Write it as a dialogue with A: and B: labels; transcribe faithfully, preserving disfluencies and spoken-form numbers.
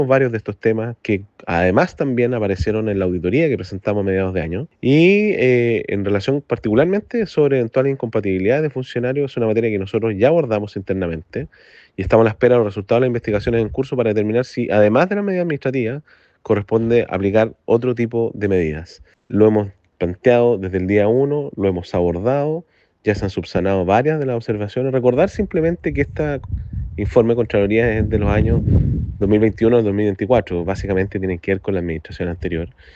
A: varios de estos temas que además también aparecieron en la auditoría que presentamos a mediados de año y eh, en relación particularmente sobre eventuales incompatibilidades de funcionarios, es una materia que nosotros ya abordamos internamente y estamos a la espera de los resultados de las investigaciones en curso para determinar si además de las medidas administrativas corresponde aplicar otro tipo de medidas. Lo hemos planteado desde el día uno, lo hemos abordado, ya se han subsanado varias de las observaciones. Recordar simplemente que este informe de Contraloría es de los años dos mil veintiuno al dos mil veinticuatro, básicamente tienen que ver con la administración anterior.